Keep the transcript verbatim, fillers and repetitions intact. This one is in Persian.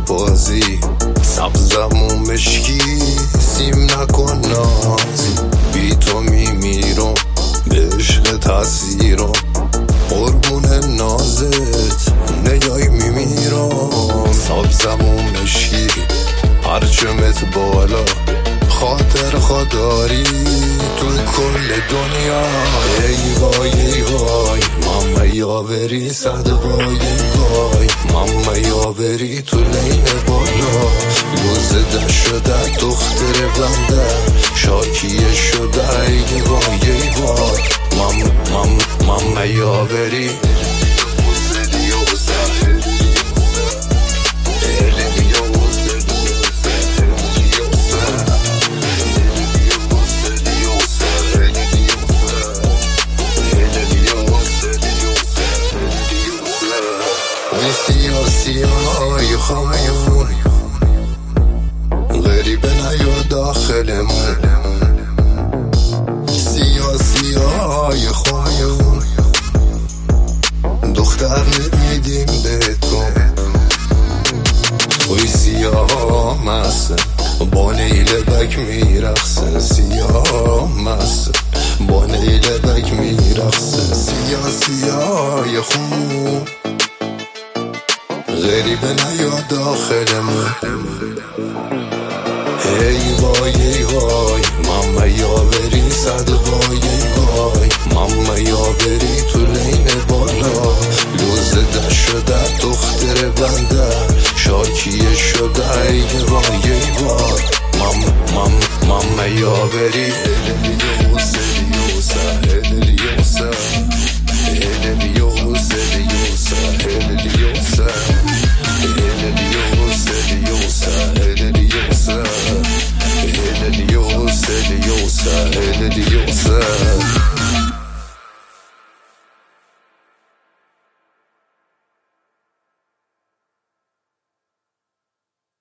بازی سبزمون مشکی سیم نکن نازی بی تو میمیرم به عشق تاثیرم قربون نازت نیای میمیرم سبزمون مشکی پرچمت بالا خاطر خداری تو کل دنیا ای وای ای وای ماما یاوری صد وای وای ماما یاوری تو لین بالا لوزده شده دختر بنده شاکیه شده ای وای ای وای ماما ماما ماما یاوری سیاسی های خامون غریبه نیا داخلمون سیاسی های خامون دختر نمیدیم به تو توی سیاه مسته با نیلبک میرخصه سیاه مسته با نیلبک میرخصه سیاسی های خامون غریبه نیا داخلمون ای وای ای وای ماما یاوری صد وای وای ماما یاوری تو لین بالا لوزده شده دختر بنده شاکیه شده ای وای ای وای ماما ماما ماما یاوری